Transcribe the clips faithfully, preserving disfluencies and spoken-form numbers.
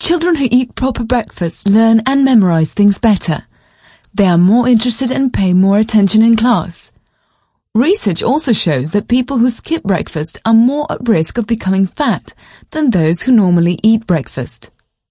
Children who eat proper breakfast learn and memorize things better. They are more interested and pay more attention in class. Research also shows that people who skip breakfast are more at risk of becoming fat than those who normally eat breakfast.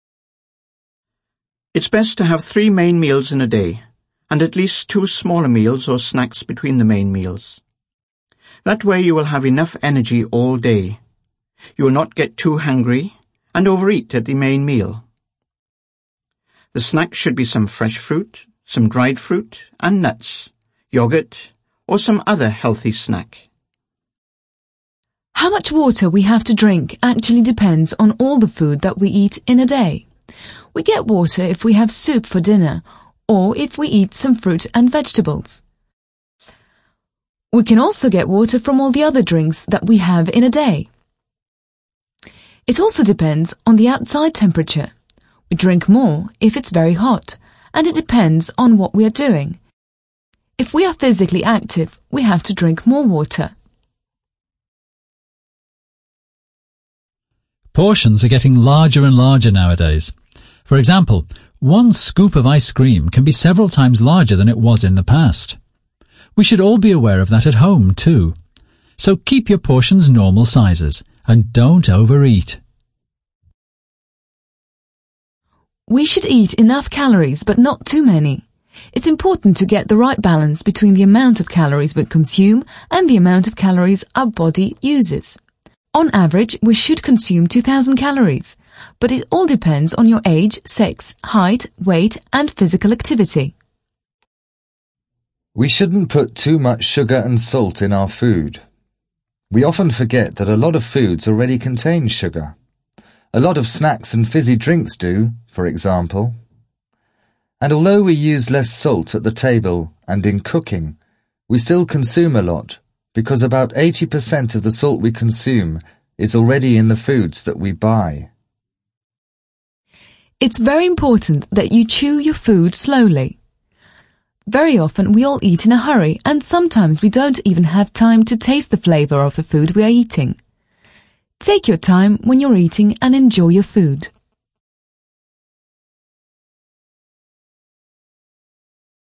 It's best to have three main meals in a day, and at least two smaller meals or snacks between the main meals. That way you will have enough energy all day. You will not get too hungry and overeat at the main meal. The snacks should be some fresh fruit, some dried fruit and nuts, yogurt, or some other healthy snack. How much water we have to drink actually depends on all the food that we eat in a day. We get water if we have soup for dinner or if we eat some fruit and vegetables. We can also get water from all the other drinks that we have in a day. It also depends on the outside temperature. We drink more if it's very hot, and it depends on what we are doing. If we are physically active, we have to drink more water. Portions are getting larger and larger nowadays. For example, one scoop of ice cream can be several times larger than it was in the past. We should all be aware of that at home too. So keep your portions normal sizes and don't overeat. We should eat enough calories, but not too many. It's important to get the right balance between the amount of calories we consume and the amount of calories our body uses. On average, we should consume two thousand calories, but it all depends on your age, sex, height, weight, and physical activity. We shouldn't put too much sugar and salt in our food. We often forget that a lot of foods already contain sugar. A lot of snacks and fizzy drinks do, for example. And although we use less salt at the table and in cooking, we still consume a lot because about eighty percent of the salt we consume is already in the foods that we buy. It's very important that you chew your food slowly. Very often we all eat in a hurry, and sometimes we don't even have time to taste the flavor of the food we are eating. Take your time when you're eating and enjoy your food.